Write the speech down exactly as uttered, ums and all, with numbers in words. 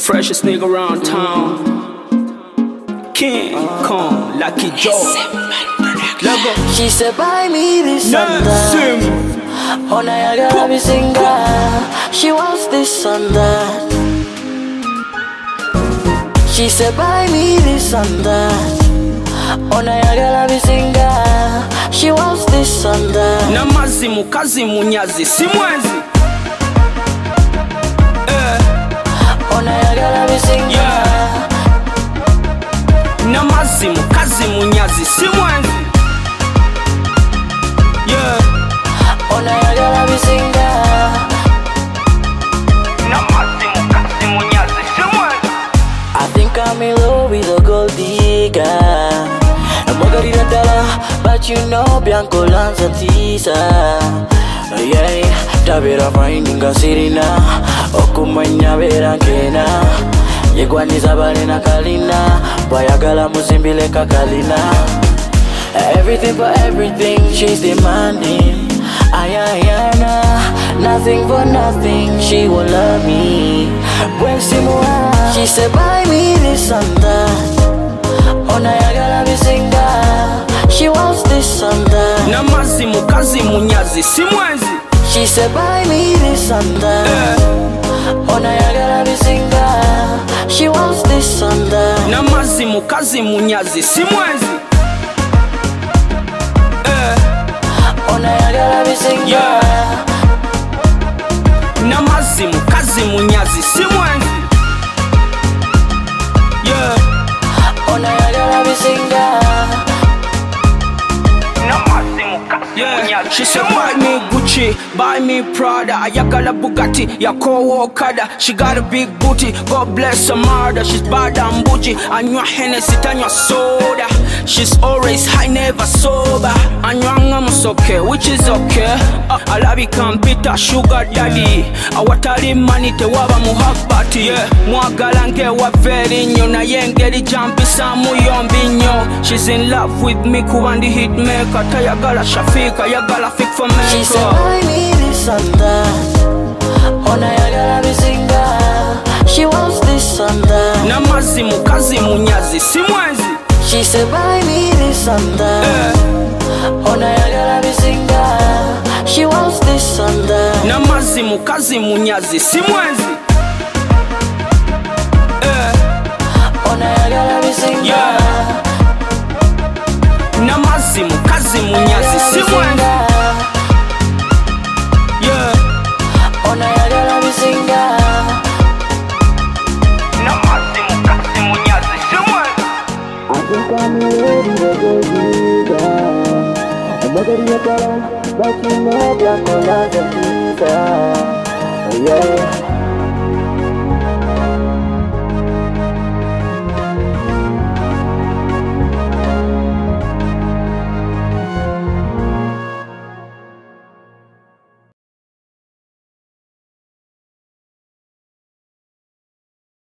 freshest nigga around town. King Kong, Lucky Joe. Lego. She said buy me this and that. Oh now I gotta be single. She wants this and that. She said buy me this and that. Oh now I gotta be single. She wants this and that. Na mazimu kazi munyazi simwezi. Oh now I gotta be single. Yeah. Na mazimu kazi munyazi simwezi. Yeah. Oh now I gotta be single. Na mazimu kazi munyazi simwezi. I think I'm in love with a gold digger. No margarita dollar, but you know Bianco Lanza Tisa. Yeah, tabera finding a sirina. Okumanya vera kena. Yegwaniza balena kalina. Bayagala muzimbile kakalina. Everything for everything she's demanding. Ayayana, nothing for nothing, she will love me. When she said buy me this and that. Oh now I gotta be single. She wants this and that. Na mazimu kazi munyazi simwezi. She said buy me this and that. Oh now I gotta be single. She wants this and that. Na mazimu kazi munyazi simwezi. Oh now I gotta be single. Yeah. Na mazimu kazi munyazi simwezi. Yeah. Oh now I gotta be single. Na mazimu kazi munyazi. She said buy me Gucci, buy me Prada. Ayagala Bugatti, Yako Okada. She got a big booty, God bless her mother. She's bad and bougie. Anywa Hennessy, tanywa soda. She's always high, never sober. Anywa musoke, which is okay. uh, Alabi kampita, sugar daddy. Awatali money te waba muhabbati. Yeah, mwagala nge wa very nyo. Na yengeli jampi samu yombi nyo. She's in love with me, kuwandi hit maker. Tayagala Shafika, yagala fik for me. She said buy me this and that. Oh now I gotta be single. She wants this and that. Na mazimu kazi munyazi simwezi. She said buy me this and that. Oh now I gotta be single. She wants this and that. Na mazimu kazi munyazi simwezi. Oh now I gotta be single. Yeah. Na mazimu kazi munyazi simwezi. Yeah. Oh now I gotta be single. Na mazimu kazi munyazi simwezi. I think I'm ready to go deeper. I'm not ready to go, but you know Bianco Lanza Tisa. Yeah.